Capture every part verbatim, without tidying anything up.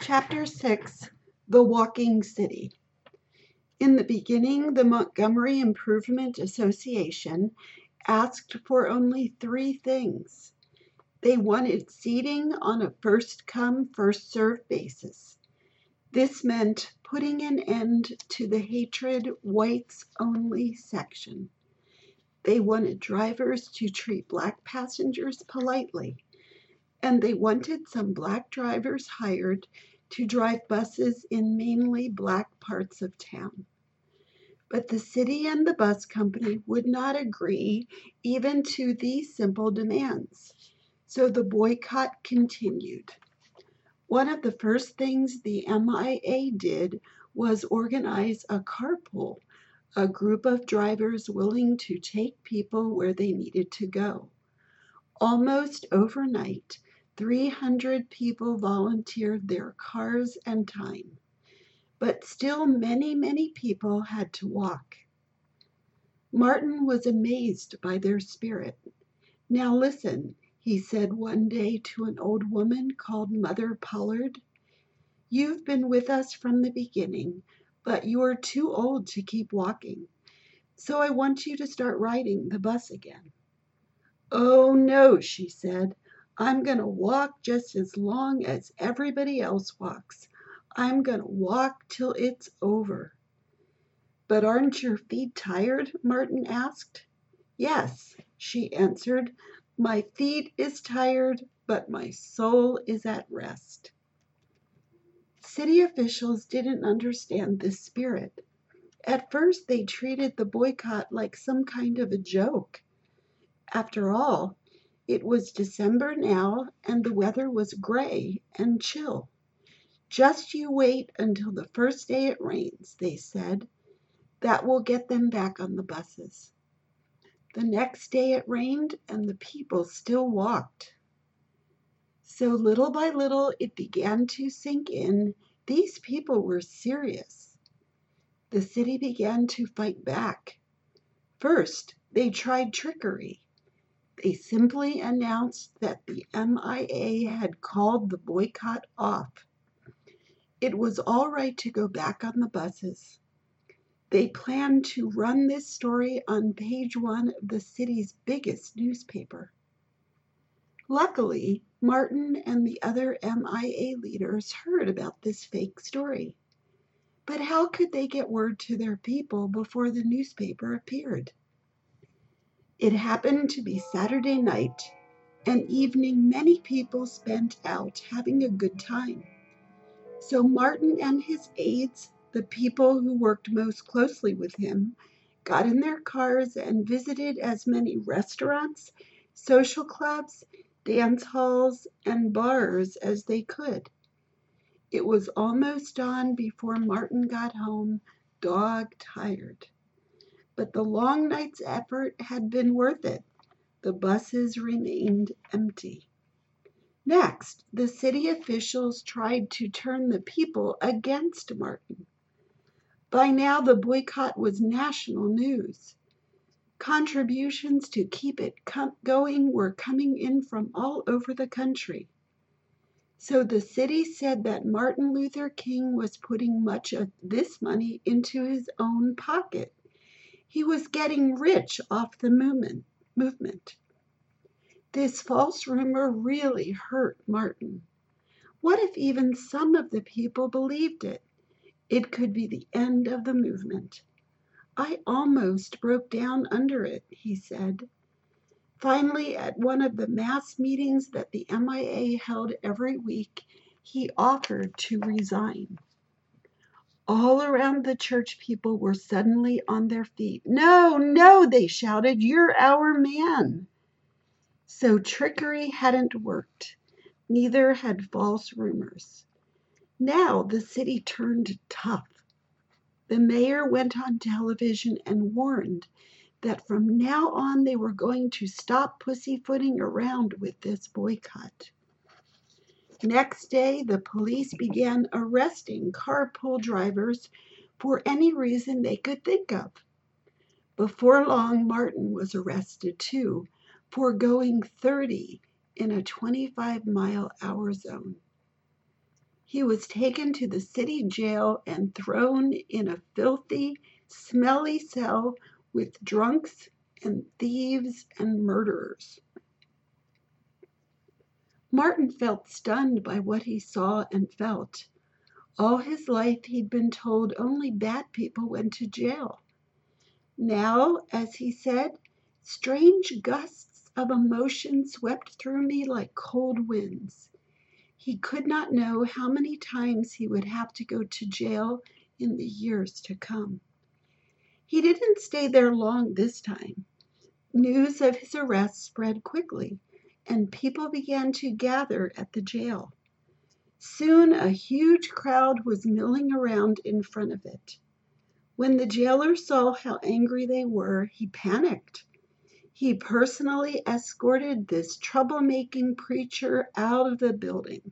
Chapter six, The Walking City. In the beginning, the Montgomery Improvement Association asked for only three things. They wanted seating on a first-come, first-served basis. This meant putting an end to the hatred whites-only section. They wanted drivers to treat black passengers politely, and they wanted some black drivers hired to drive buses in mainly black parts of town. But the city and the bus company would not agree even to these simple demands, so the boycott continued. One of the first things the M I A did was organize a carpool, a group of drivers willing to take people where they needed to go. Almost overnight, three hundred people volunteered their cars and time, but still many, many people had to walk. Martin was amazed by their spirit. "Now listen," he said one day to an old woman called Mother Pollard. "You've been with us from the beginning, but you're too old to keep walking, so I want you to start riding the bus again." "Oh, no," she said. "I'm going to walk just as long as everybody else walks. I'm going to walk till it's over." "But aren't your feet tired?" Martin asked. "Yes," she answered. "My feet is tired, but my soul is at rest." City officials didn't understand this spirit. At first, they treated the boycott like some kind of a joke. After all, it was December now, and the weather was gray and chill. "Just you wait until the first day it rains," they said. "That will get them back on the buses." The next day it rained, and the people still walked. So little by little it began to sink in. These people were serious. The city began to fight back. First, they tried trickery. They simply announced that the M I A had called the boycott off. It was all right to go back on the buses. They planned to run this story on page one of the city's biggest newspaper. Luckily, Martin and the other M I A leaders heard about this fake story. But how could they get word to their people before the newspaper appeared? It happened to be Saturday night, an evening many people spent out having a good time. So Martin and his aides, the people who worked most closely with him, got in their cars and visited as many restaurants, social clubs, dance halls, and bars as they could. It was almost dawn before Martin got home, dog-tired. But the long night's effort had been worth it. The buses remained empty. Next, the city officials tried to turn the people against Martin. By now, the boycott was national news. Contributions to keep it going were coming in from all over the country. So the city said that Martin Luther King was putting much of this money into his own pocket. He was getting rich off the movement. movement. This false rumor really hurt Martin. What if even some of the people believed it? It could be the end of the movement. "I almost broke down under it," he said. Finally, at one of the mass meetings that the M I A held every week, he offered to resign. All around the church people were suddenly on their feet. "No, no," they shouted, "you're our man." So trickery hadn't worked. Neither had false rumors. Now the city turned tough. The mayor went on television and warned that from now on they were going to stop pussyfooting around with this boycott. Next day, the police began arresting carpool drivers for any reason they could think of. Before long, Martin was arrested too for going thirty in a twenty-five mile hour zone. He was taken to the city jail and thrown in a filthy, smelly cell with drunks and thieves and murderers. Martin felt stunned by what he saw and felt. All his life he'd been told only bad people went to jail. Now, as he said, strange gusts of emotion swept through me like cold winds. He could not know how many times he would have to go to jail in the years to come. He didn't stay there long this time. News of his arrest spread quickly, and people began to gather at the jail. Soon a huge crowd was milling around in front of it. When the jailer saw how angry they were, he panicked. He personally escorted this troublemaking preacher out of the building.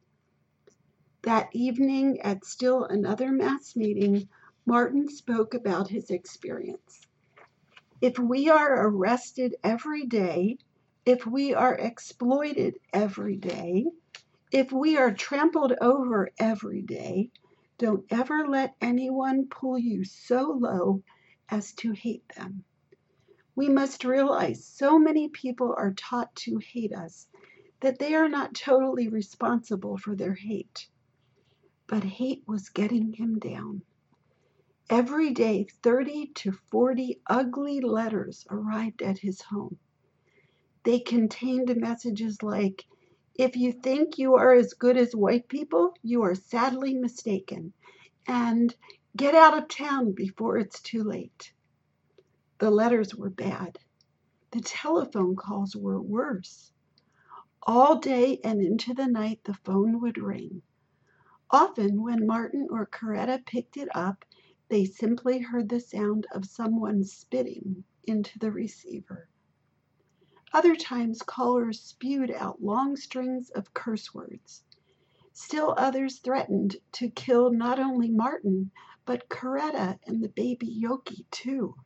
That evening, at still another mass meeting, Martin spoke about his experience. If we are arrested every day, if we are exploited every day, if we are trampled over every day, don't ever let anyone pull you so low as to hate them. We must realize so many people are taught to hate us that they are not totally responsible for their hate. But hate was getting him down. Every day, thirty to forty ugly letters arrived at his home. They contained messages like, "If you think you are as good as white people, you are sadly mistaken," and "Get out of town before it's too late." The letters were bad. The telephone calls were worse. All day and into the night the phone would ring. Often when Martin or Coretta picked it up, they simply heard the sound of someone spitting into the receiver. Other times callers spewed out long strings of curse words. Still others threatened to kill not only Martin, but Coretta and the baby Yoki too.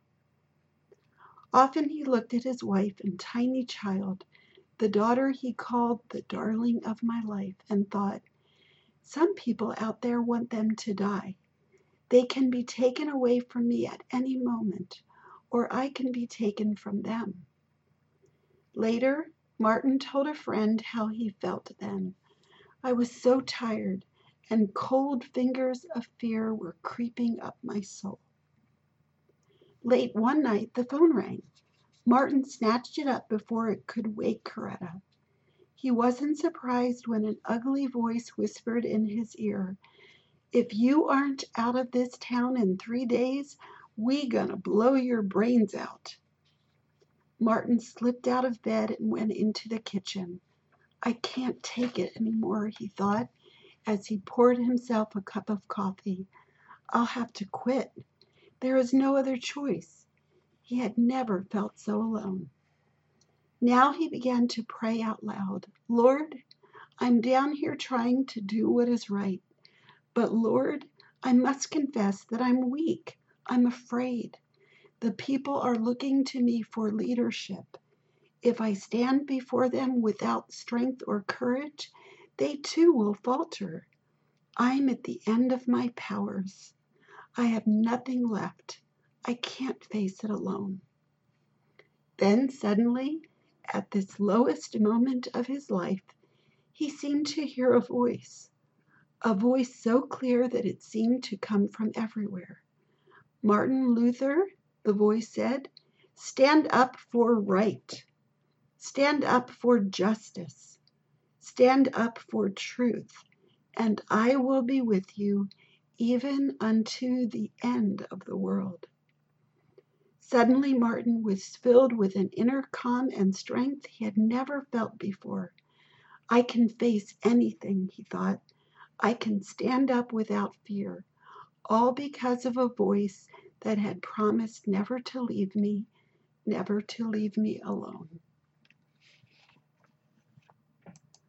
Often he looked at his wife and tiny child, the daughter he called the darling of my life, and thought, some people out there want them to die. They can be taken away from me at any moment, or I can be taken from them. Later, Martin told a friend how he felt then. I was so tired, and cold fingers of fear were creeping up my soul. Late one night, the phone rang. Martin snatched it up before it could wake Coretta. He wasn't surprised when an ugly voice whispered in his ear, "If you aren't out of this town in three days, we gonna blow your brains out." Martin slipped out of bed and went into the kitchen. I can't take it anymore, he thought, as he poured himself a cup of coffee. I'll have to quit. There is no other choice. He had never felt so alone. Now he began to pray out loud. Lord, I'm down here trying to do what is right. But Lord, I must confess that I'm weak. I'm afraid. The people are looking to me for leadership. If I stand before them without strength or courage, they too will falter. I'm at the end of my powers. I have nothing left. I can't face it alone. Then suddenly, at this lowest moment of his life, he seemed to hear a voice. A voice so clear that it seemed to come from everywhere. Martin Luther, the voice said, stand up for right. Stand up for justice. Stand up for truth, and I will be with you even unto the end of the world. Suddenly Martin was filled with an inner calm and strength he had never felt before. I can face anything, he thought. I can stand up without fear, all because of a voice that had promised never to leave me, never to leave me alone.